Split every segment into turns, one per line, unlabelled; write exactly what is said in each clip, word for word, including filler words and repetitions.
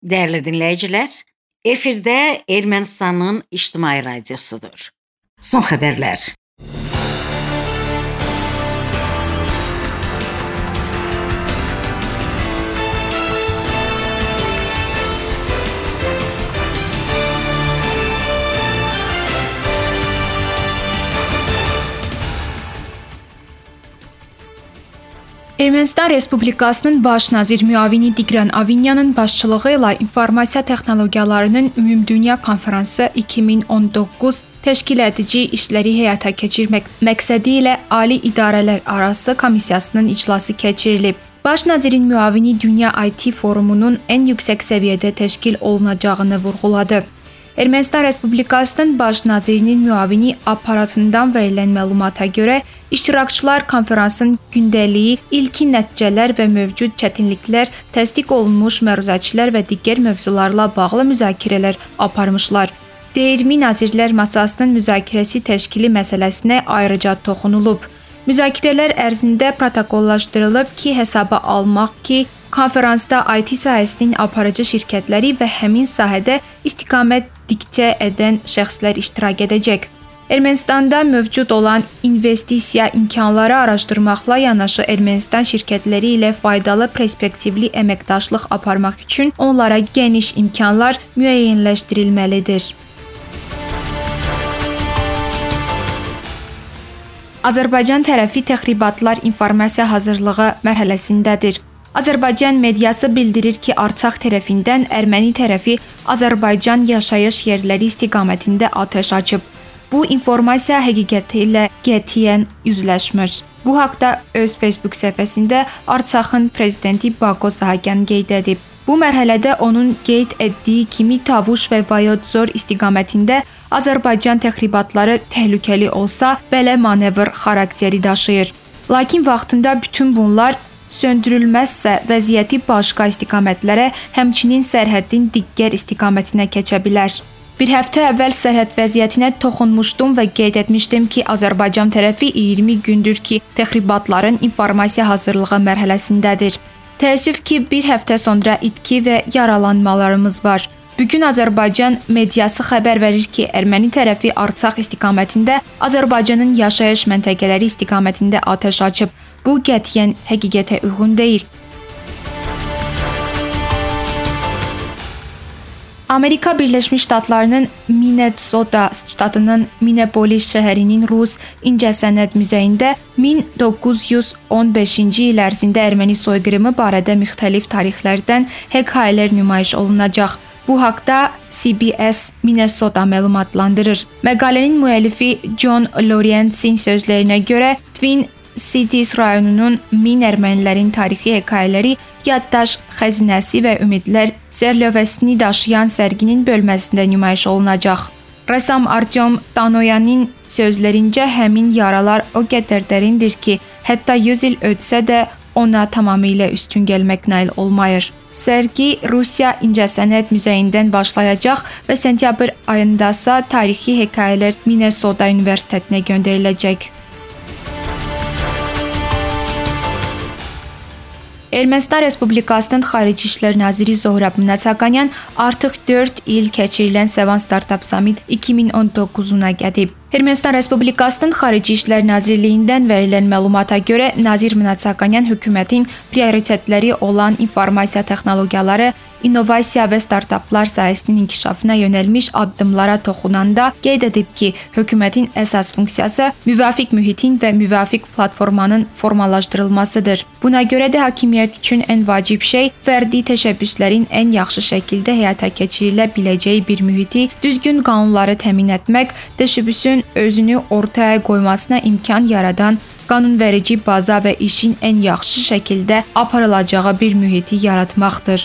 Değerli dinleyiciler, efirde Ermənistanın ictimai radyosudur. Son haberler.
Ermənistan Respublikasının baş nazir müavini Tigran Avinyanın başçılığı ilə informasiya texnologiyalarının ümumdünya konfransı iki min on doqquz təşkil edici işləri həyata keçirmək məqsədi ilə Ali İdarələr Arası Komissiyasının iclası keçirilib. Baş nazirin müavini Dünya I T Forumunun ən yüksək səviyyədə təşkil olunacağını vurğuladı. Ermənistan Respublikasının baş nazirinin müavini aparatından verilən məlumata görə iştirakçılar konferansın gündəliyi, ilkin nəticələr və mövcud çətinliklər, təsdiq olunmuş məruzəçilər və digər mövzularla bağlı müzakirələr aparmışlar. Daimi Nazirlər Masasının müzakirəsi təşkili məsələsinə ayrıca toxunulub. Müzakirələr ərzində protokollaşdırılıb ki, hesaba almaq ki, konferansda I T sahəsinin aparıcı şirkətləri və həmin sahədə istiqamət diktə edən şəxslər iştirak edəcək. Ermənistanda mövcud olan investisiya imkanları araşdırmaqla yanaşı Ermənistan şirkətləri ilə faydalı perspektivli əməkdaşlıq aparmaq üçün onlara geniş imkanlar müəyyənləşdirilməlidir. Azərbaycan tərəfi təxribatlar informasiya hazırlığı mərhələsindədir. Azərbaycan mediası bildirir ki, Artsaq tərəfindən erməni tərəfi Azərbaycan yaşayış yerləri istiqamətində atəş açıb. Bu informasiya həqiqəti ilə qətiyyən üzləşmir. Bu haqda öz Facebook səhifəsində Artsaqın prezidenti Bako Sahakyan qeyd edib. Bu mərhələdə onun qeyd etdiyi kimi Tavuş və Vayodzor istiqamətində Azərbaycan təxribatları təhlükəli olsa, belə manevr xarakteri daşıyır. Lakin vaxtında bütün bunlar söndürülməzsə vəziyyəti başqa istiqamətlərə, həmçinin sərhədin digər istiqamətinə keçə bilər. Bir həftə əvvəl sərhəd vəziyyətinə toxunmuşdum və qeyd etmişdim ki, Azərbaycan tərəfi iyirmi gündür ki, təxribatların informasiya hazırlığı mərhələsindədir. Təəssüf ki, bir həftə sonra itki və yaralanmalarımız var. Bugün Azərbaycan mediası xəbər verir ki, erməni tərəfi Artsaq istiqamətində Azərbaycanın yaşayış məntəqələri istiqamətində atəş açıb. Bu qətiyyən həqiqətə uyğun deyil. Amerika Birləşmiş Ştatlarının Minnesota ştatının Minneapolis şəhərinin Rus İncəsənət Muzeyində min doqquz yüz on beşinci il ərzində erməni soyqırımı barədə müxtəlif tarixlərdən hekayələr nümayiş olunacaq. Bu haqda C B S Minnesota məlumatlandırır. Məqalənin müəllifi John Lawrence'in sözlərinə görə Twin Cities rayonunun min ermənilərin tarixi hekayələri, yaddaş xəzinəsi və ümidlər sərlövhəsini daşıyan sərginin bölməsində nümayiş olunacaq. Rəssam Artyom Tanoyanın sözlərincə həmin yaralar o qədər dərindir ki, hətta yüz il ötsə də ona tamamilə üstün gəlmək nail olmayır. Sərgi Rusiya İncəsənət Muzeyindən başlayacaq və sentyabr ayındasa tarixi hekayələr Minnesota Universitetinə göndəriləcək. Ermənistan Respublikasının Xarici İşlər Naziri Zohrab Minasaqanyan artıq dörd il keçirilən Sevan Startup Summit iki min on doqquzuna gedib. Ermənistan Respublikasının Xarici İşlər Nazirliyindən verilən məlumata görə nazir Minasaqanyan hökumətin prioritetləri olan informasiya texnologiyaları, innovasiya və startaplar sahəsinin inkişafına yönəlmiş addımlara toxunanda qeyd edib ki, hökumətin əsas funksiyası müvafiq mühitin və müvafiq platformanın formalaşdırılmasıdır. Buna görə də hakimiyyət üçün ən vacib şey fərdi təşəbbüslərin ən yaxşı şəkildə həyata keçirilə biləcəyi bir mühiti, düzgün qanunları təmin etmək, təşəbbüsün özünü ortaya qoymasına imkan yaradan qanunverici baza və işin ən yaxşı şəkildə aparılacağı bir mühiti yaratmaqdır.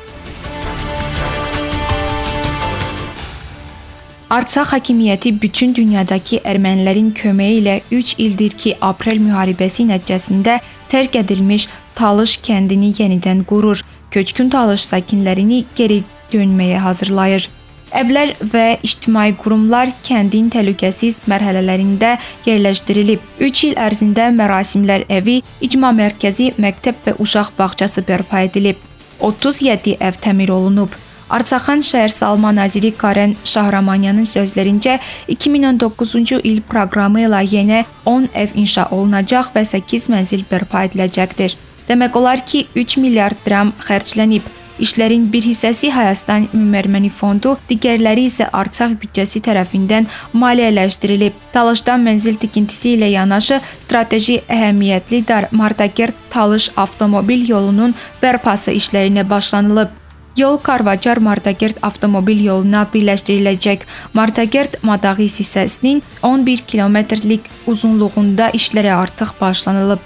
Artsaq hakimiyyəti bütün dünyadakı ermənilərin köməyi ilə üç ildir ki, Aprel müharibəsi nəticəsində tərk edilmiş Talış kəndini yenidən qurur, köçkün Talış sakinlərini geri dönməyə hazırlayır. Evlər və ictimai qurumlar kəndin təhlükəsiz mərhələlərində yerləşdirilib. üç il ərzində mərasimlər evi, icma mərkəzi, məktəb və uşaq bağçası bərpa edilib. otuz yeddi ev təmir olunub. Artsakın şəhər salma naziri Karen Şahramanyanın sözlərincə iki min on doqquzuncu il proqramı ilə yenə on ev inşa olunacaq və səkkiz mənzil bərpa ediləcəkdir. Demək olar ki, üç milyard dram xərclənib. İşlərin bir hissəsi Hayastan Ümumi Erməni Fondu, digərləri isə Artsaq büdcəsi tərəfindən maliyyələşdirilib. Talışdan mənzil tikintisi ilə yanaşı strateji əhəmiyyətli Mardakert-Talış avtomobil yolunun bərpası işlərinə başlanılıb. Yol Karvacar-Mardakert avtomobil yoluna birləşdiriləcək. Mardakert-Madağis hissəsinin on bir kilometrlik uzunluğunda işlərə artıq başlanılıb.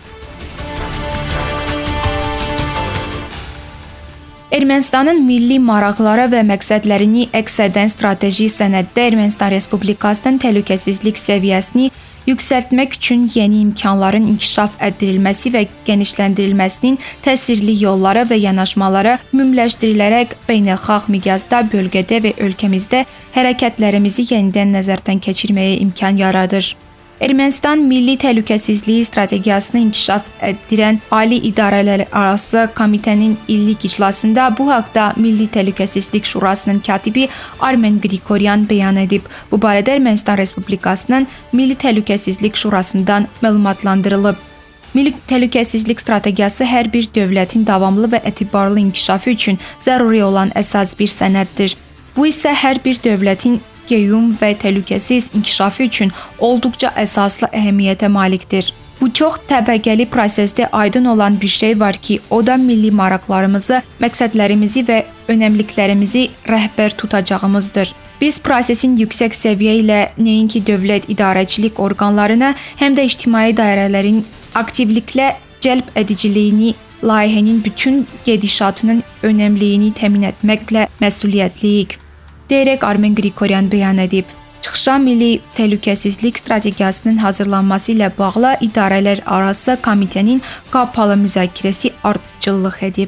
Ermənistanın milli maraqları və məqsədlərini əks edən strateji sənəddə Ermənistan Respublikasının təhlükəsizlik səviyyəsini yüksəltmək üçün yeni imkanların inkişaf etdirilməsi və genişləndirilməsinin təsirli yolları və yanaşmaları ümumiləşdirilərək beynəlxalq miqyasda bölgədə və ölkəmizdə hərəkətlərimizi yenidən nəzərdən keçirməyə imkan yaradır. Ermənistan Milli Təhlükəsizlik Strategiyasını inkişaf etdirən Ali İdarələr Arası Komitənin illik iclasında bu haqda Milli Təhlükəsizlik Şurasının katibi Armen Qriqoryan bəyan edib. Bu barədə Ermənistan Respublikasının Milli Təhlükəsizlik Şurasından məlumatlandırılıb. Milli Təhlükəsizlik Strategiyası hər bir dövlətin davamlı və etibarlı inkişafı üçün zəruri olan əsas bir sənəddir. Bu isə hər bir dövlətin qeyum və təhlükəsiz inkişafı üçün olduqca əsaslı əhəmiyyətə malikdir. Bu çox təbəqəli prosesdə aydın olan bir şey var ki, o da milli maraqlarımızı, məqsədlərimizi və önəmliklərimizi rəhbər tutacağımızdır. Biz prosesin yüksək səviyyə ilə nəinki dövlət idarəçilik orqanlarına, həm də ictimai dairələrin aktivliklə cəlb ediciliyini, layihənin bütün gedişatının önəmliyini təmin etməklə məsuliyyətliyik, deyərək Armen Qriqoryan bəyan edib. Çıxışa Milli Təhlükəsizlik Strategiyasının hazırlanması ilə bağlı İdarələr Arası Komitənin qapalı müzakirəsi ardıcıllıq edib.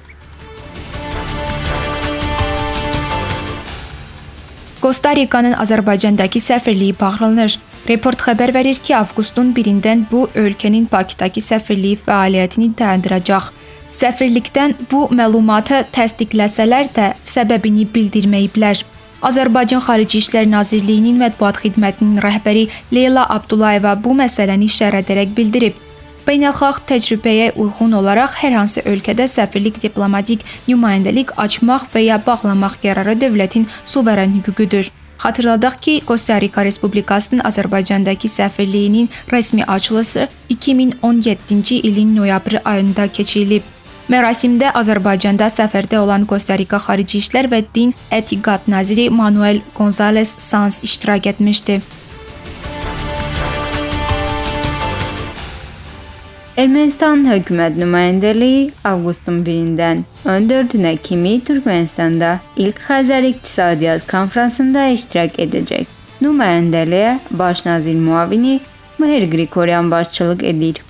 Kosta-Rikanın Azərbaycandakı səfirliyi bağlanır. Report xəbər verir ki, avqustun birindən bu ölkənin Bakıdakı səfirliyi fəaliyyətini dayandıracaq. Səfirlikdən bu məlumatı təsdiqləsələr də səbəbini bildirməyiblər. Azərbaycan Xarici İşlər Nazirliyinin mətbuat xidmətinin rəhbəri Leyla Abdullayeva bu məsələni şərh edərək bildirib. Beynəlxalq təcrübəyə uyğun olaraq hər hansı ölkədə səfirlik diplomatik nümayəndəlik açmaq və ya bağlamaq qərarı dövlətin suveren hüququdur. Xatırladaq ki, Kosta-Rika Respublikasının Azərbaycandakı səfirliyinin rəsmi açılışı iki min on yeddinci ilin noyabr ayında keçirilib. Mərasimdə Azərbaycanda səfərdə olan Kosta-Rika Xarici İşlər və Din Etiqad naziri Manuel Gonzales Sanz iştirak etmişdi.
Ermənistan hökumət nümayəndəliyi avqustun birindən on dördünə kimi Türkmənistanda ilk Xəzər İqtisadiyyat Konfransında iştirak edəcək. Nümayəndəliyə baş nazir müavini Mahir Qriqoryan başçılıq edir.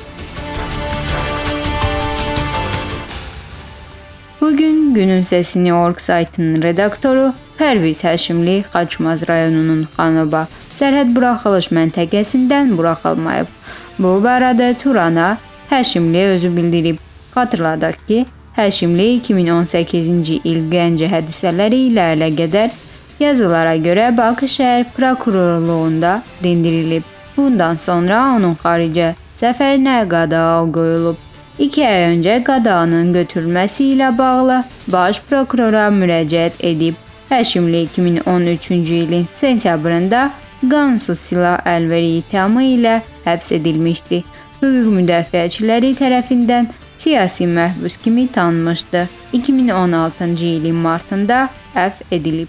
Bugün Günün Sesini org saytının redaktoru Pərviz Həşimli Xaçmaz rayonunun Xanoba sərhəd buraxılış məntəqəsindən buraxılmayıb. Bu barədə Turana Həşimli özü bildirib. Xatırladaq ki, Həşimli iki min on səkkizinci il Gəncə hadisələri ilə əlaqədar yazılara görə Bakı şəhər prokurorluğunda dindirilib. Bundan sonra onun xaricə səfərinə qadağa qoyulub. İki ay öncə qadağanın götürülməsi ilə bağlı baş prokurora müraciət edib. Həşimli iki min on üçüncü ilin sentyabrında qanunsuz silah əlveri ittihamı ilə həbs edilmişdi. Hüquq müdafiəçiləri tərəfindən siyasi məhbus kimi tanınmışdı. iki min on altıncı ilin martında əfv edilib.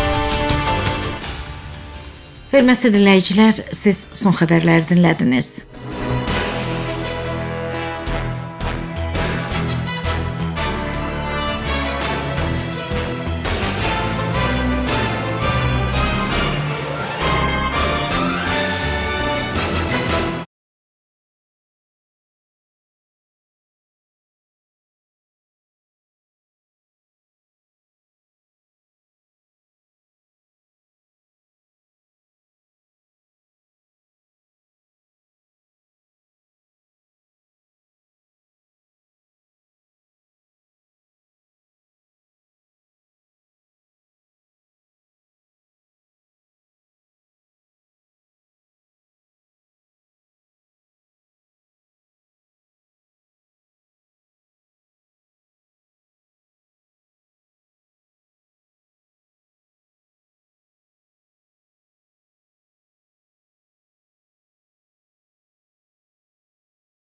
Hörmətli dinləyicilər, siz son xəbərləri dinlədiniz.